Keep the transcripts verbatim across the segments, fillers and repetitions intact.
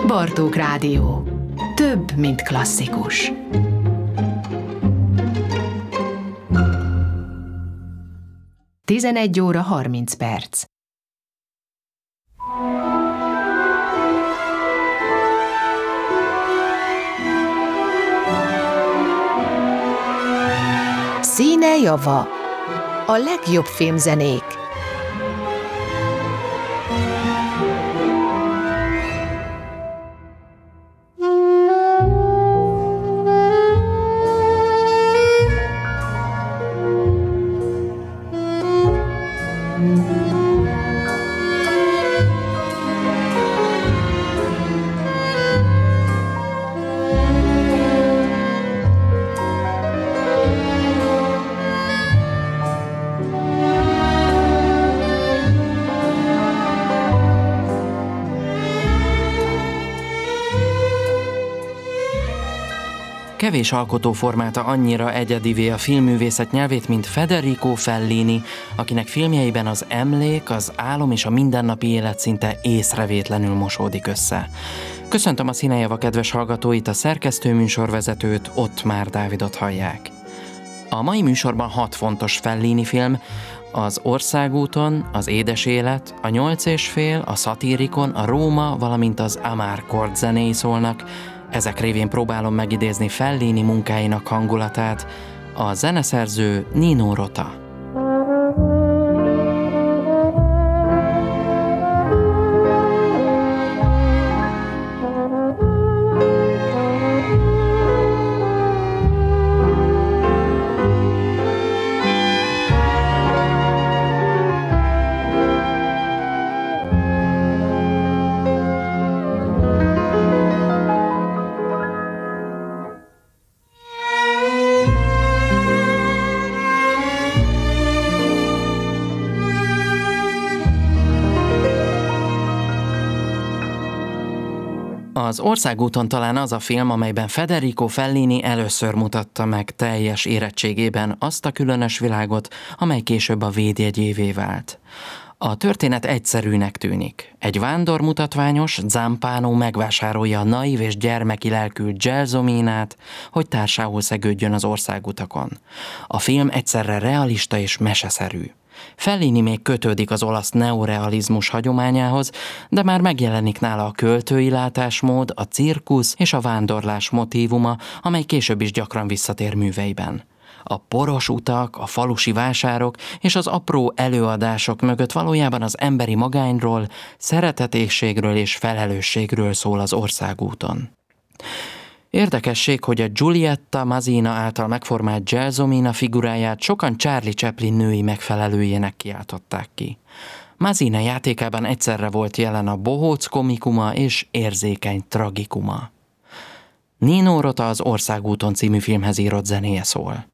Bartók Rádió. Több, mint klasszikus. tizenegy óra harminc perc. Színe java. A legjobb filmzenék. Kevés alkotó formálta annyira egyedivé a filmművészet nyelvét, mint Federico Fellini, akinek filmjeiben az emlék, az álom és a mindennapi élet szinte észrevétlenül mosódik össze. Köszöntöm a Színejava kedves hallgatóit, a szerkesztő műsorvezetőt, Ottmár Dávidot hallják. A mai műsorban hat fontos Fellini film, az Országúton, az Édes élet, a Nyolc és fél, a Szatírikon, a Róma, valamint az Amarcord zenéi szólnak. Ezek révén próbálom megidézni Fellini munkáinak hangulatát, a zeneszerző Nino Rota. Az Országúton talán az a film, amelyben Federico Fellini először mutatta meg teljes érettségében azt a különös világot, amely később a védjegyévé vált. A történet egyszerűnek tűnik. Egy vándor mutatványos, Zampano megvásárolja a naív és gyermeki lelkű Gelsominát, hogy társául szegődjön az országutakon. A film egyszerre realista és meseszerű. Fellini még kötődik az olasz neorealizmus hagyományához, de már megjelenik nála a költői látásmód, a cirkusz és a vándorlás motívuma, amely később is gyakran visszatér műveiben. A poros utak, a falusi vásárok és az apró előadások mögött valójában az emberi magányról, szeretetésségről és felelősségről szól az Országúton. Érdekesség, hogy a Giulietta Masina által megformált Gelsomina figuráját sokan Charlie Chaplin női megfelelőjének kiáltották ki. Masina játékában egyszerre volt jelen a bohóc komikuma és érzékeny tragikuma. Nino Rota az Országúton című filmhez írott zenéje szól.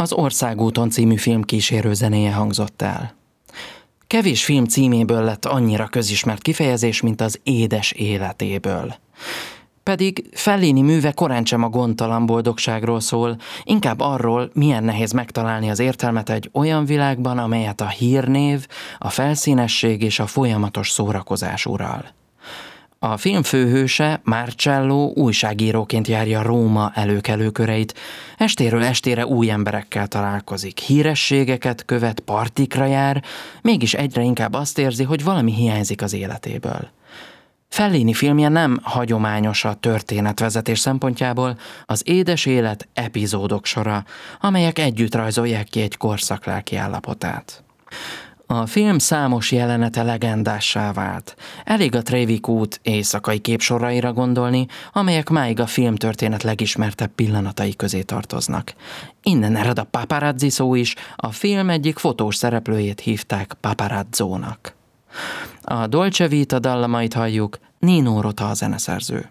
Az Országúton című film kísérő zenéje hangzott el. Kevés film címéből lett annyira közismert kifejezés, mint az édes életéből. Pedig Fellini műve korántsem a gondtalan boldogságról szól, inkább arról, milyen nehéz megtalálni az értelmet egy olyan világban, amelyet a hírnév, a felszínesség és a folyamatos szórakozás ural. A film főhőse, Marcello újságíróként járja Róma előkelő köreit, estéről estére új emberekkel találkozik, hírességeket követ, partikra jár, mégis egyre inkább azt érzi, hogy valami hiányzik az életéből. Fellini filmje nem hagyományos a történetvezetés szempontjából, az édes élet epizódok sora, amelyek együtt rajzolják ki egy korszak lelki állapotát. A film számos jelenete legendássá vált. Elég a Trevi út éjszakai képsoraira gondolni, amelyek máig a filmtörténet legismertebb pillanatai közé tartoznak. Innen ered a paparazzi szó is, a film egyik fotós szereplőjét hívták paparazzónak. A Dolce Vita dallamait halljuk, Nino Rota a zeneszerző.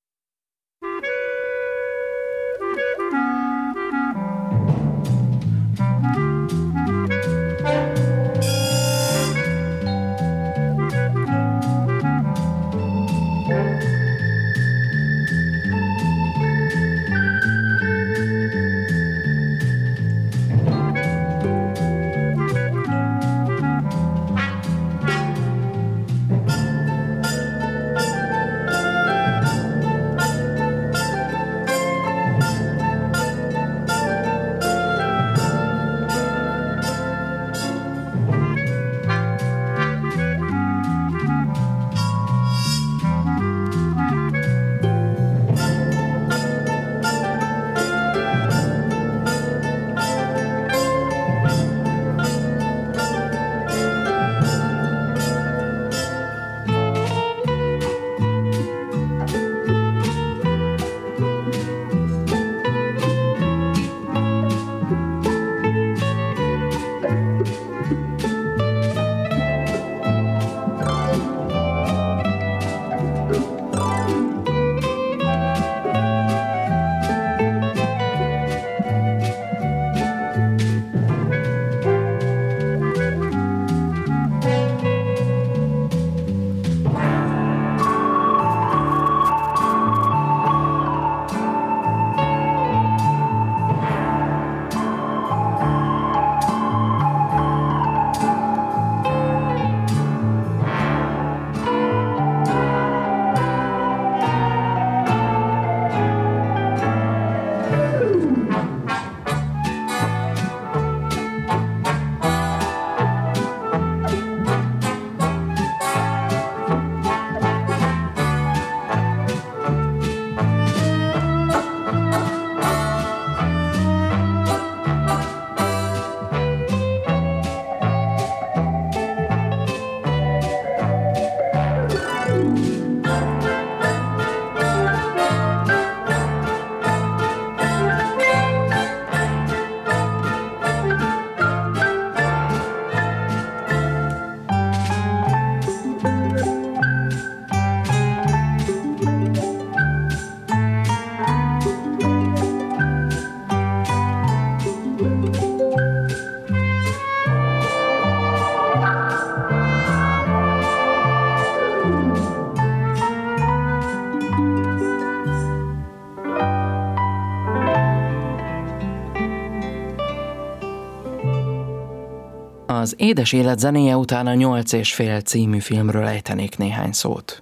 Az Édes élet zenéje után a Nyolc és fél című filmről ejtenék néhány szót.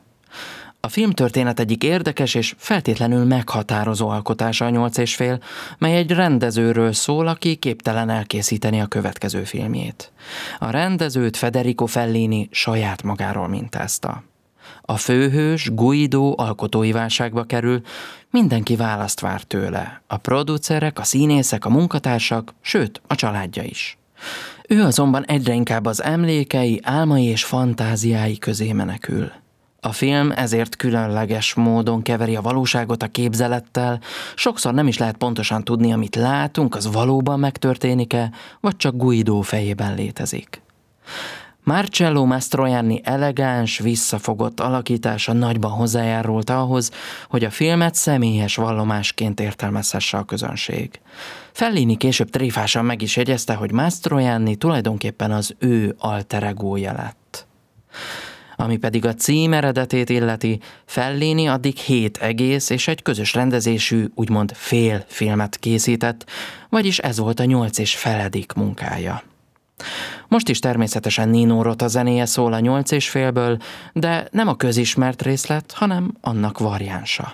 A filmtörténet egyik érdekes és feltétlenül meghatározó alkotása a Nyolc és fél, mely egy rendezőről szól, aki képtelen elkészíteni a következő filmjét. A rendezőt Federico Fellini saját magáról mintázta. A főhős, Guido alkotói válságba kerül, mindenki választ vár tőle. A producerek, a színészek, a munkatársak, sőt, a családja is. Ő azonban egyre inkább az emlékei, álmai és fantáziái közé menekül. A film ezért különleges módon keveri a valóságot a képzelettel, sokszor nem is lehet pontosan tudni, amit látunk, az valóban megtörténik-e, vagy csak Guido fejében létezik. Marcello Mastroianni elegáns, visszafogott alakítása nagyban hozzájárult ahhoz, hogy a filmet személyes vallomásként értelmezhesse a közönség. Fellini később tréfásan meg is jegyezte, hogy Mastroianni tulajdonképpen az ő alter egója lett. Ami pedig a cím eredetét illeti, Fellini addig hét egész és egy közös rendezésű, úgymond fél filmet készített, vagyis ez volt a nyolc és feledik munkája. Most is természetesen Nino Rota zenéje szól a nyolc és félből, de nem a közismert részlet, hanem annak variánsa.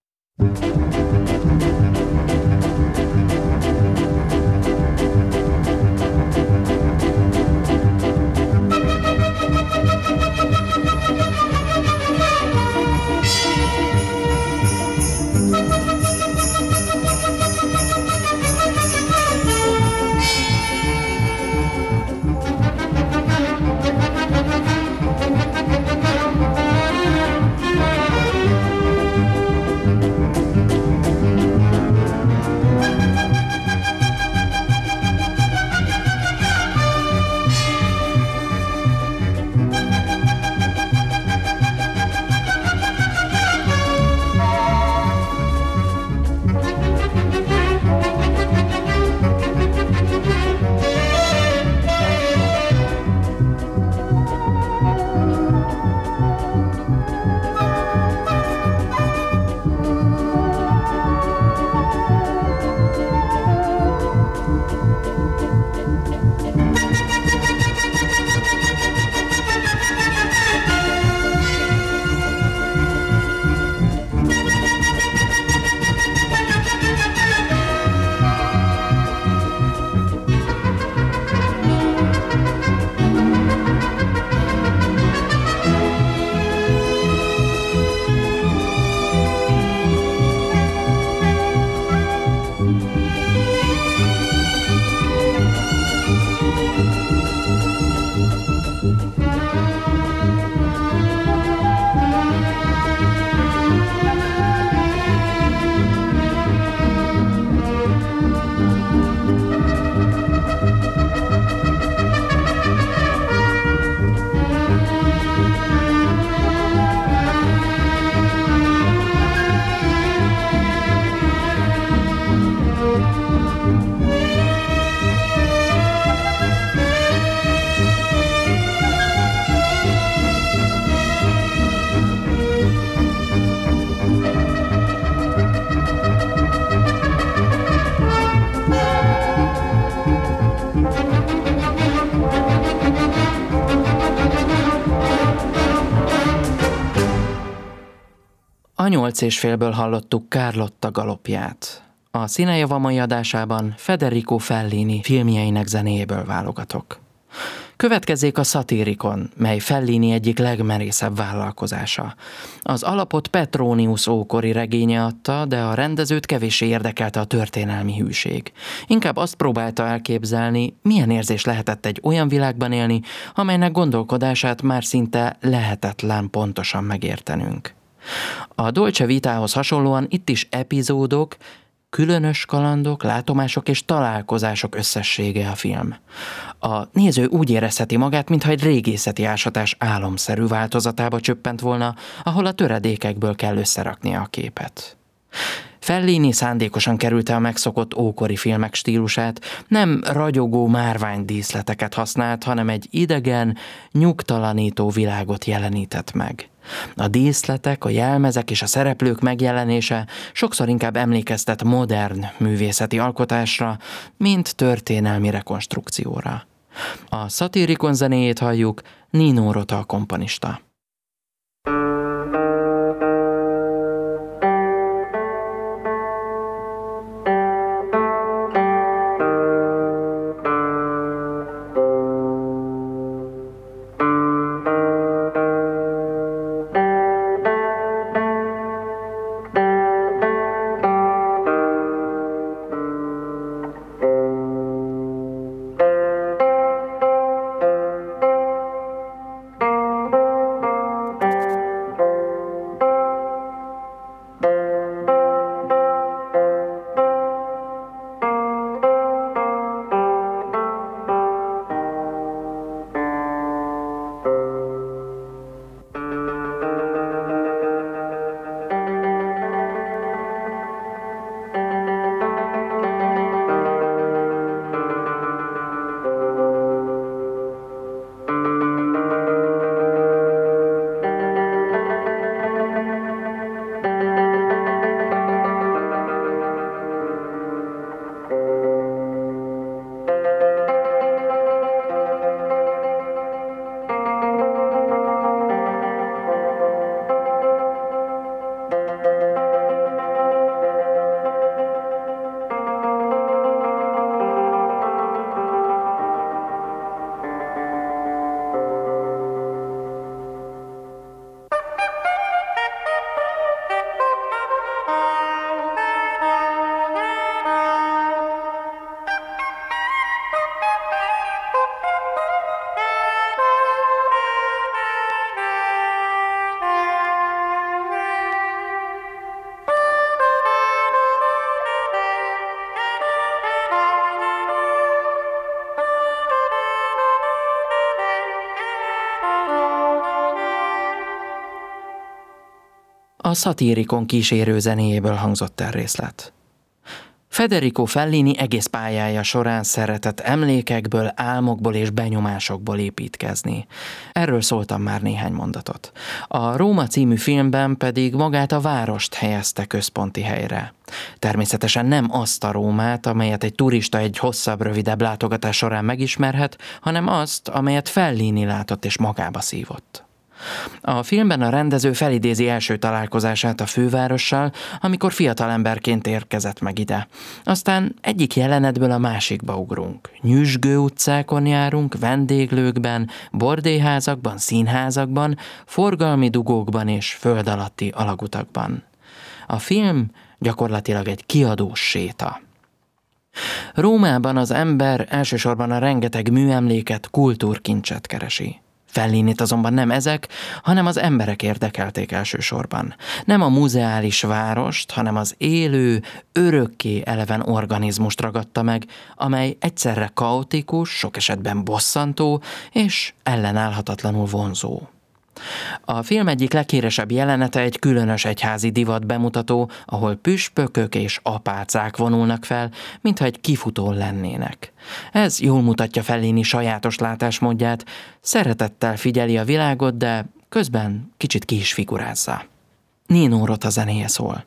A nyolc és félből hallottuk Carlotta galopját. A Színejava mai adásában Federico Fellini filmjeinek zenéjéből válogatok. Következzék a Satyricon, mely Fellini egyik legmerészebb vállalkozása. Az alapot Petronius ókori regénye adta, de a rendezőt kevéssé érdekelte a történelmi hűség. Inkább azt próbálta elképzelni, milyen érzés lehetett egy olyan világban élni, amelynek gondolkodását már szinte lehetetlen pontosan megértenünk. A Dolce Vitához hasonlóan itt is epizódok, különös kalandok, látomások és találkozások összessége a film. A néző úgy érezheti magát, mintha egy régészeti ásatás álomszerű változatába csöppent volna, ahol a töredékekből kell összeraknia a képet. Fellini szándékosan kerülte a megszokott ókori filmek stílusát, nem ragyogó márványdíszleteket használt, hanem egy idegen, nyugtalanító világot jelenített meg. A díszletek, a jelmezek és a szereplők megjelenése sokszor inkább emlékeztet modern művészeti alkotásra, mint történelmi rekonstrukcióra. A Satyricon zenéjét halljuk, Nino Rota komponista. A Satyricon kísérő zenéjéből hangzott el részlet. Federico Fellini egész pályája során szeretett emlékekből, álmokból és benyomásokból építkezni. Erről szóltam már néhány mondatot. A Róma című filmben pedig magát a várost helyezte központi helyre. Természetesen nem azt a Rómát, amelyet egy turista egy hosszabb, rövidebb látogatás során megismerhet, hanem azt, amelyet Fellini látott és magába szívott. A filmben a rendező felidézi első találkozását a fővárossal, amikor fiatalemberként érkezett meg ide. Aztán egyik jelenetből a másikba ugrunk. Nyüzsgő utcákon járunk, vendéglőkben, bordélyházakban, színházakban, forgalmi dugókban és föld alatti alagutakban. A film gyakorlatilag egy kiadós séta. Rómában az ember elsősorban a rengeteg műemléket, kultúrkincset keresi. Fellinit azonban nem ezek, hanem az emberek érdekelték elsősorban. Nem a muzeális várost, hanem az élő, örökké eleven organizmust ragadta meg, amely egyszerre kaotikus, sok esetben bosszantó és ellenállhatatlanul vonzó. A film egyik leghíresebb jelenete egy különös egyházi divat bemutató, ahol püspökök és apácák vonulnak fel, mintha egy kifutón lennének. Ez jól mutatja Fellini sajátos látásmódját, szeretettel figyeli a világot, de közben kicsit ki is figurázza. Nino Rota zenéje szól.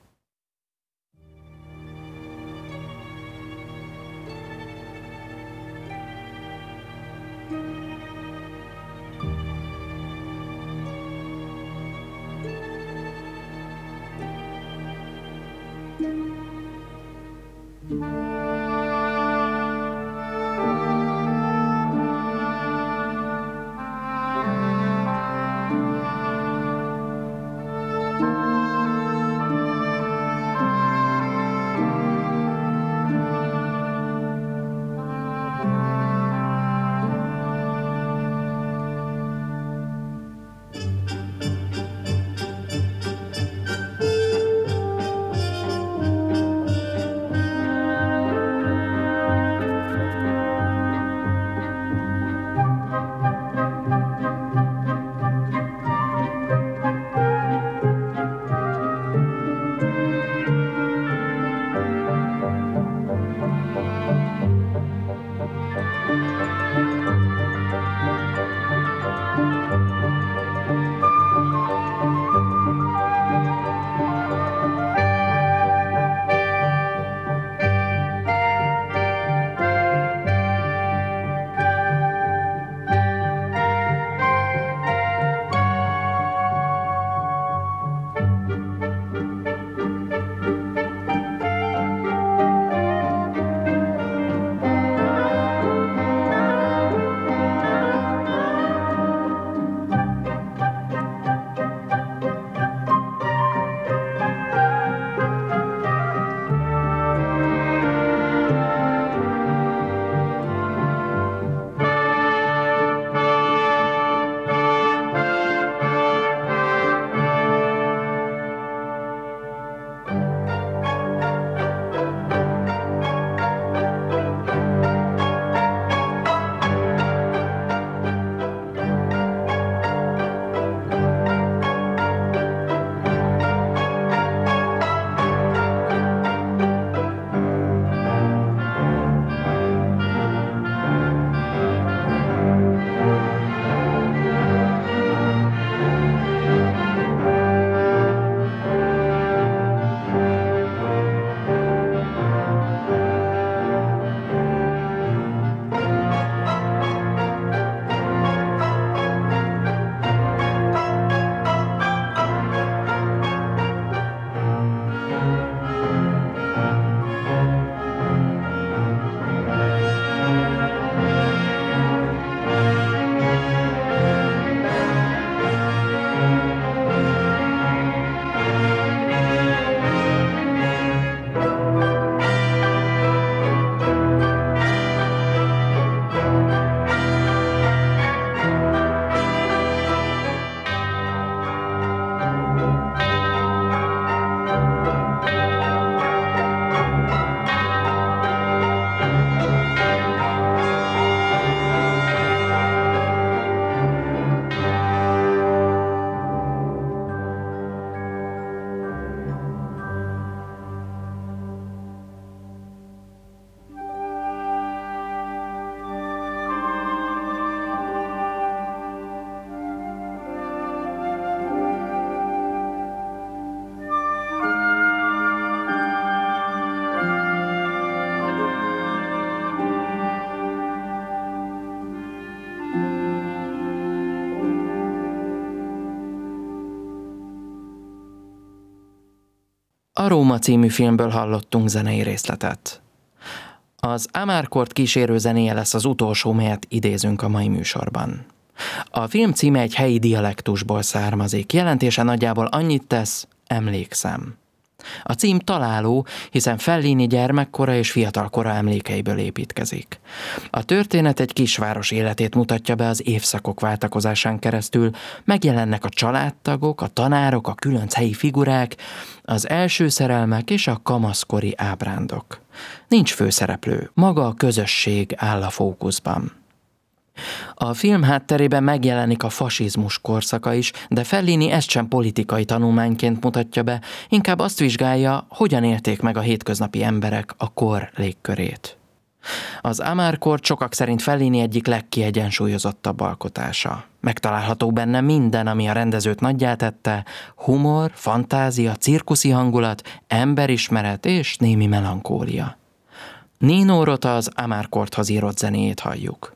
A Róma című filmből hallottunk zenei részletet. Az Amarcord kísérő zenéje lesz az utolsó, melyet idézünk a mai műsorban. A film címe egy helyi dialektusból származik, jelentése nagyjából annyit tesz, emlékszem. A cím találó, hiszen Fellini gyermekkora és fiatalkora emlékeiből építkezik. A történet egy kisváros életét mutatja be az évszakok váltakozásán keresztül, megjelennek a családtagok, a tanárok, a különc helyi figurák, az első szerelmek és a kamaszkori ábrándok. Nincs főszereplő, maga a közösség áll a fókuszban. A film hátterében megjelenik a fasizmus korszaka is, de Fellini ezt sem politikai tanulmányként mutatja be, inkább azt vizsgálja, hogyan élték meg a hétköznapi emberek a kor légkörét. Az Amarcord sokak szerint Fellini egyik legkiegyensúlyozottabb alkotása. Megtalálható benne minden, ami a rendezőt nagyjá tette, humor, fantázia, cirkuszi hangulat, emberismeret és némi melankólia. Nino Rota az Amarcordhoz írott zenéjét halljuk.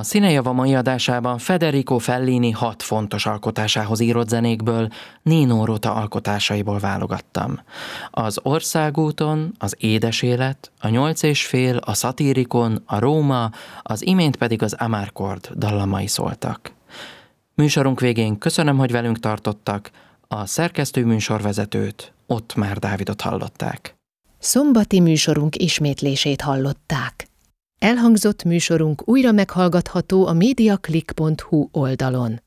Színejava mai adásában Federico Fellini hat fontos alkotásához írott zenékből Nino Rota alkotásaiból válogattam. Az Országúton, az Édes élet, a Nyolc és fél, a Szatírikon, a Róma, az imént pedig az Amarcord dallamai szóltak. Műsorunk végén köszönöm, hogy velünk tartottak, a szerkesztő műsorvezetőt, Ottmár Dávidot hallották. Szombati műsorunk ismétlését hallották. Elhangzott műsorunk újra meghallgatható a mediaclick pont hu oldalon.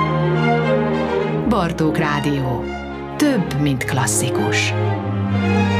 Bartók Rádió. Több, mint klasszikus.